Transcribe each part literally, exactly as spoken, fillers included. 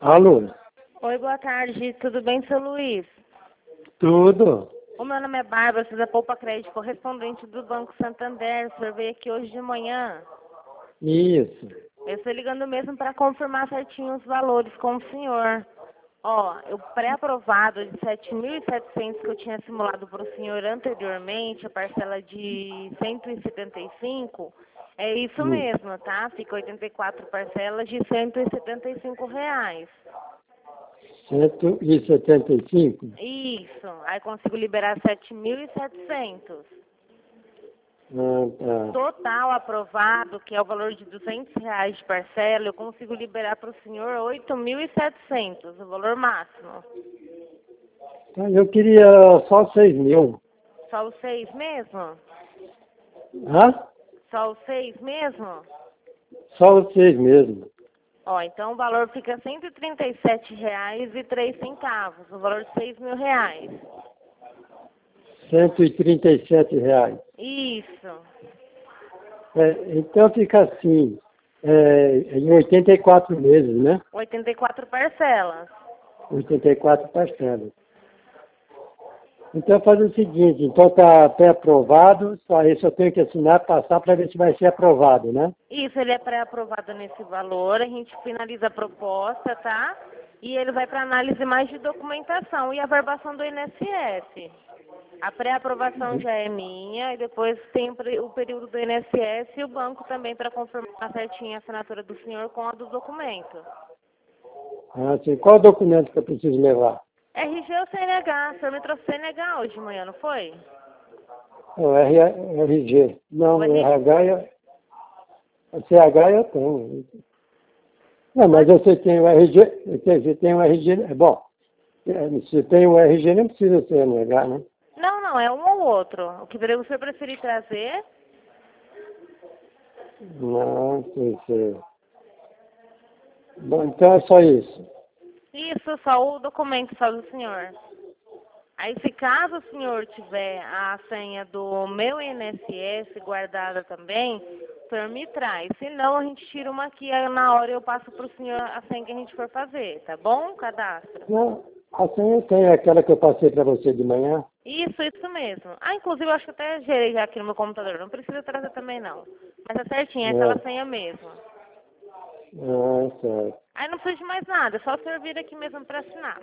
Alô? Oi, boa tarde. Tudo bem, seu Luiz? Tudo? O meu nome é Bárbara, sou da Poupa Crédito, correspondente do Banco Santander. O senhor veio aqui hoje de manhã. Isso. Eu estou ligando mesmo para confirmar certinho os valores com o senhor. Ó, o pré-aprovado de sete mil e setecentos que eu tinha simulado para o senhor anteriormente, a parcela de cento e setenta e cinco, é isso Hum. mesmo, tá? Fica oitenta e quatro parcelas de cento e setenta e cinco reais. cento e setenta e cinco? Isso. Aí consigo liberar sete mil e setecentos. Ah, tá. Total aprovado, que é o valor de duzentos reais de parcela, eu consigo liberar para o senhor oito mil e setecentos, o valor máximo. Tá, eu queria só seis mil. Só os seis mesmo? Hã? Só os seis mesmo? Só os seis mesmo. Ó, então o valor fica cento e trinta e sete reais e três centavos, o valor de seis mil reais. cento e trinta e sete reais. Isso. É, então fica assim, é, em oitenta e quatro meses, né? oitenta e quatro parcelas. oitenta e quatro parcelas. Então faz o seguinte, então está até aprovado, só isso eu tenho que assinar, passar para ver se vai ser aprovado, né? Isso, ele é pré-aprovado nesse valor, a gente finaliza a proposta, tá? E ele vai para análise mais de documentação e a verbação do I N S S. A pré-aprovação já é minha e depois tem o pre- o período do I N S S e o banco também para confirmar certinho a assinatura do senhor com a dos documentos. Ah, sim. Qual documento que eu preciso levar? R G ou C N H? O senhor me trouxe C N H hoje de manhã, não foi? O R- RG. Não, O o R... R H, eu- o C H eu tenho. Não, mas Pode... você tem o R G, você tem o R G, é bom, é, se tem o R G não precisa ser N H, né? Não, não, é um ou outro. O que o senhor preferir trazer? Não, sei, sei. Bom, então é só isso. Isso, só o documento só do senhor. Aí, se caso o senhor tiver a senha do meu I N S S guardada também, o senhor me traz. Se não, a gente tira uma aqui, aí na hora eu passo para o senhor a senha que a gente for fazer, tá bom? Cadastro. Não, assim eu tenho aquela que eu passei para você de manhã. Isso, isso mesmo. Ah, inclusive eu acho que até gerei já aqui no meu computador. Não precisa trazer também, não. Mas é certinho, é aquela É. senha mesmo. Ah, certo. Aí não precisa de mais nada, é só o senhor vir aqui mesmo para assinar.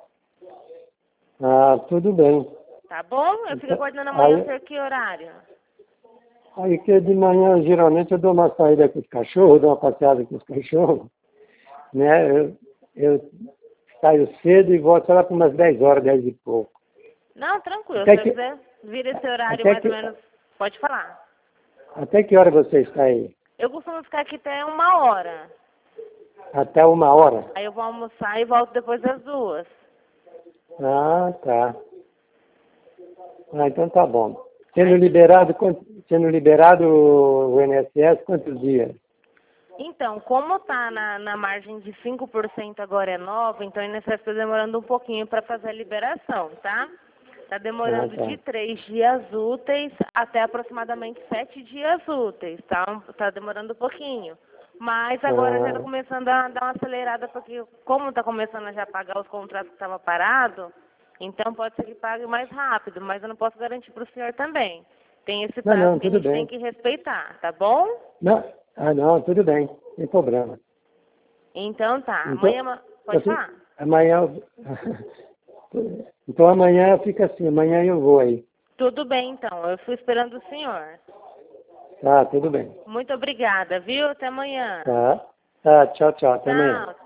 Ah, tudo bem. Tá bom? Eu fico Então, aguardando amanhã, aí, senhor, que horário? aí que de manhã, geralmente, eu dou uma saída com os cachorros, dou uma passeada com os cachorros, né? Eu, eu saio cedo e volto lá para umas dez horas, dez e pouco. Não, tranquilo. Se Até eu que, quiser vir esse horário até mais ou que, menos, pode falar. até que hora você está aí? Eu costumo ficar aqui até uma hora. Até uma hora? Aí eu vou almoçar e volto depois das duas. Ah, tá. Ah, então tá bom. Sendo Aí, liberado, quant- sendo liberado o I N S S, quantos dias? então, como tá na, na margem de cinco por cento agora é nova, então ainda está demorando um pouquinho para fazer a liberação, tá? Tá Ah, demorando de tá. três dias úteis até aproximadamente sete dias úteis, tá? Tá demorando um pouquinho. Mas agora já está Ah, começando a dar uma acelerada, porque como está começando a já pagar os contratos que estavam parados, então pode ser que pague mais rápido, mas eu não posso garantir para o senhor também. Tem esse não, prazo não, que a tudo gente tem bem. que respeitar, tá bom? Não, ah, não, tudo bem. Sem problema. Então tá, Então, amanhã ma- eu pode fico, falar? amanhã, eu- então amanhã fica assim, amanhã eu vou aí. Tudo bem então, eu fui esperando o senhor. Tá, tudo bem. Muito obrigada, viu? Até amanhã. Tá, tá, tchau, tchau, até amanhã. Tchau.